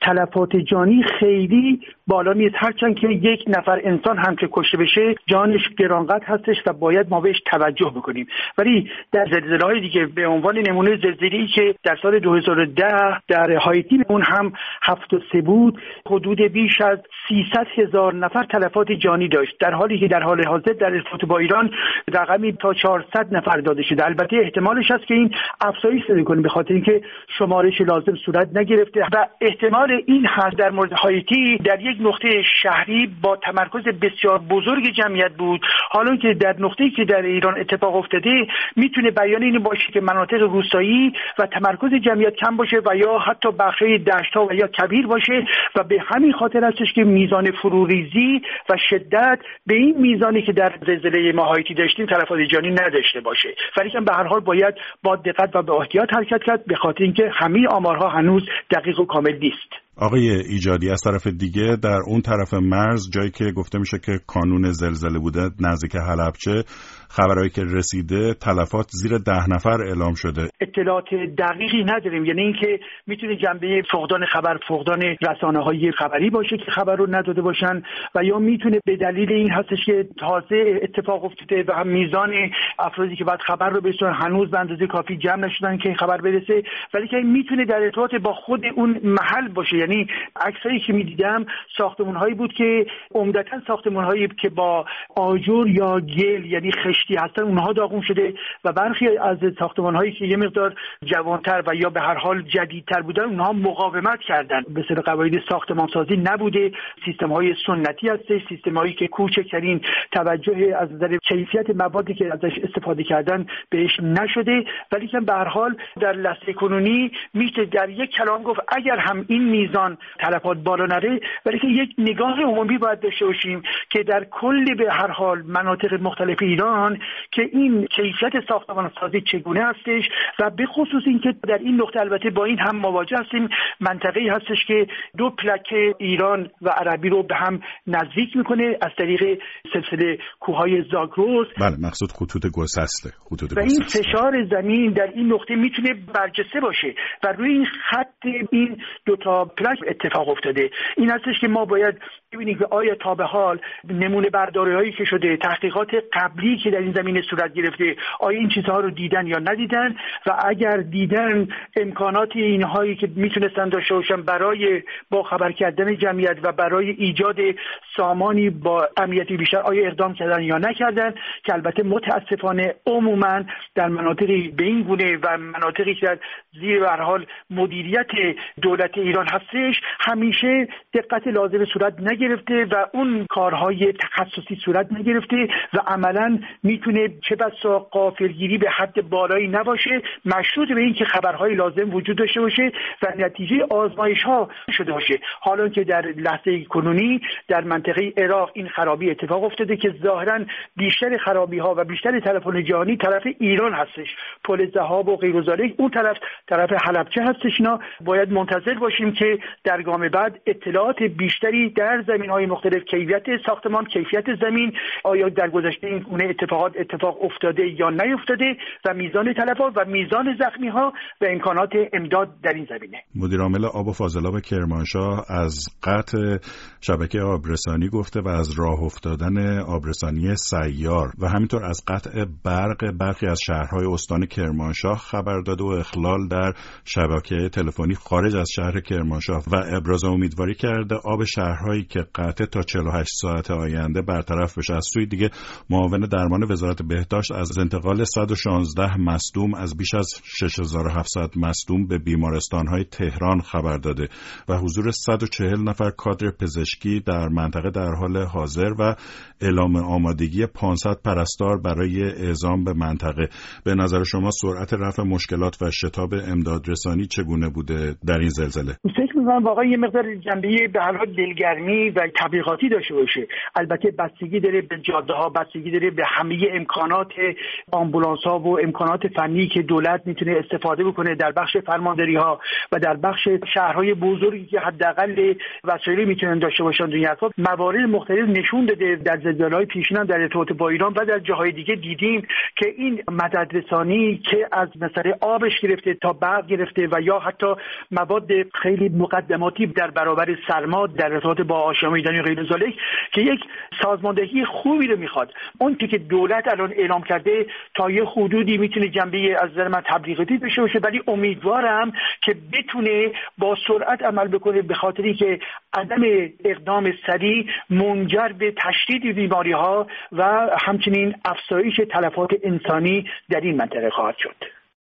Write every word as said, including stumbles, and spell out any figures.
تلفات جانی خیلی بالا نیست، هرچند که یک نفر انسان هم که کشته بشه جانش گرانقدر هستش و باید ما بهش توجه بکنیم. ولی در زلزله‌های دیگه به عنوان نمونه زلزله‌ای که در سال دو هزار و ده در هایتی اون هم هفت و سه بود، حدود بیش از سیصد هزار نفر تلفات جانی داشت، در حالی که در حال حاضر در ارتباط با ایران رقمی تا چهارصد نفر داده شده. البته احتمالش هست که این افزایش پیدا کنه به خاطر اینکه شمارش لازم صورت نگرفته و احتمال این هست در مورد هایتی در یک نقطه شهری با تمرکز بسیار بزرگ جمعیت بود، حالا که در نقطه‌ای که در ایران اتفاق افتاده میتونه بیان این باشه که مناطق روستایی و تمرکز جمعیت کم باشه و یا حتی بخشای دشت‌ها و یا کویر باشه و به همین خاطر هستش که میزان فروریزی و شدت به این میزانی که در زلزله ما هایتی داشتیم تلفات جانی نداشته باشه. ولی که به هر حال باید با دقت و به احتیاط حرکت کرد به خاطر اینکه همه آمارها هنوز دقیق و کامل نیست. آقای ایجادی، از طرف دیگه در اون طرف مرز جایی که گفته میشه که کانون زلزله بوده نزدیک حلبچه، خبرایی که رسیده تلفات زیر ده نفر اعلام شده. اطلاعات دقیقی نداریم، یعنی اینکه میتونه جنبه فقدان خبر فقدان رسانه‌های خبری باشه که خبر رو نداده باشن و یا میتونه به دلیل این هستش که تازه اتفاق افتاده و هم میزان افرادی که بعد خبر رو برسونن هنوز به اندازه کافی جمع نشدن که این خبر برسه، ولی که میتونه در ارتباط با خود اون محل باشه. یعنی عکسایی که میدیدم ساختمان‌هایی بود که عمدتاً ساختمان‌هایی که با آجر یا گل یعنی خشتی هستن اونها داغون شده و برخی از ساختمان‌هایی که یه مقدار جوان‌تر و یا به هر حال جدیدتر بودن اونها مقاومت کردن. به صورت قواعد ساختمان‌سازی نبوده، سیستم‌های سنتی هستش، سیستم‌هایی که کوچکترین توجه از نظر کیفیت موادی که ازش استفاده کردن بهش نشده. ولی که به هر حال در لحظه کنونی میشه در یک کلام گفت اگر هم این میزان تلفات بالا نره، ولی که یک نگاه عمومی باید داشته باشیم که در کل به هر حال مناطق مختلف ایران که این کیفیت ساختمان سازی چگونه هستش و به خصوص اینکه در این نقطه البته با این هم مواجه هستیم، منطقه‌ای هستش که دو پلکه ایران و عربی رو به هم نزدیک میکنه از طریق سلسله کوههای زاگرس. بله، مقصود خطوط گسسته. خطوط و این فشار زمین در این نقطه میتونه برجسته باشه و روی این خط این دو تا پلک اتفاق افتاده. این هستش که ما باید ببینیم که آیا تا به حال نمونه برداری هایی که شده، تحقیقات قبلی که در این زمینه صورت گرفته، آیا این چیزها رو دیدن یا ندیدن و اگر دیدن امکانات اینهایی که میتونستن داشته باشن برای با خبر کردن جمعیت و برای ایجاد سامانی با امنیتی بیشتر آیا اقدام کردن یا نکردن، که البته متاسفانه عموما در مناطقی به این گونه و مناطقی که در زیر به هر حال مدیریت دولت ایران هستش همیشه دقت لازم صورت نگرفته و اون کارهای تخصصی صورت نگرفته و عملاً میتونه چه بسا غافلگیری به حد بالایی نباشه مشروط به این که خبرهای لازم وجود داشته باشه و نتیجه آزمایش ها شده باشه. حالا که در لحظه کنونی در منطقه عراق این خرابی اتفاق افتاده که ظاهراً بیشتر خرابی ها و بیشتر تلفن جهانی طرف ایران هستش، پل ذهاب و غیر و ذالک اون طرف طرف حلبچه هستش. اینا باید منتظر باشیم که در گام بعد اطلاعات بیشتری در زمین‌های مختلف، کیفیت ساختمان، کیفیت زمین، آیا در گذشته این گونه اتفاقات اتفاق افتاده یا نیفتاده و میزان تلفات و میزان زخمی‌ها و امکانات امداد در این زمینه. مدیر عامل آب و فاضلاب کرمانشاه از قطع شبکه آبرسانی گفته و از راه افتادن آبرسانی سیار و همینطور از قطع برق برخی از شهرهای استان کرمانشاه خبر داده و اخلال در شبکه تلفنی خارج از شهر کرمانشاه و ابراز امیدواری کرده آب شهرهایی که قطع تا چهل و هشت ساعت آینده برطرف بشه. از سوی دیگه معاون درمان وزارت بهداشت از انتقال صد و شانزده مصدوم از بیش از شش هزار و هفتصد مصدوم به بیمارستان‌های تهران خبر داده و حضور صد و چهل نفر کادر پزشکی در منطقه در حال حاضر و اعلام آمادگی پانصد پرستار برای اعزام به منطقه. به نظر شما سرعت رفع مشکلات و شتاب امدادرسانی چگونه بوده در این زلزله؟ فکر می‌کنم واقعا یه مقدار جنبه به هر حال دلگرمی و تبلیغاتی داشته باشه. البته بستگی داره به جاده‌ها، بستگی داره به هم همه امکانات آمبولانس ها و امکانات فنی که دولت میتونه استفاده بکنه در بخش فرمانداری ها و در بخش شهرهای بزرگی که حداقل وسایلی میتونن داشته باشن دنیا ها، موارد مختلف نشون داده. در زلزله‌های پیشین در ارتباط با ایران و در جاهای دیگه دیدیم که این مددرسانی که از مثلا آبش گرفته تا برق گرفته و یا حتی مواد خیلی مقدماتی در برابر سرما در ارتباط با آشامیدنی و غیر ذالک که یک سازماندهی خوبی رو میخواد. اون که دولت الان اعلام کرده تا یه حدودی میتونه جنبه از نظر من تبلیغاتی بشه باشه، ولی امیدوارم که بتونه با سرعت عمل بکنه، به خاطری که عدم اقدام سریع منجر به تشدید بیماری ها و همچنین افزایش تلفات انسانی در این منطقه خواهد شد.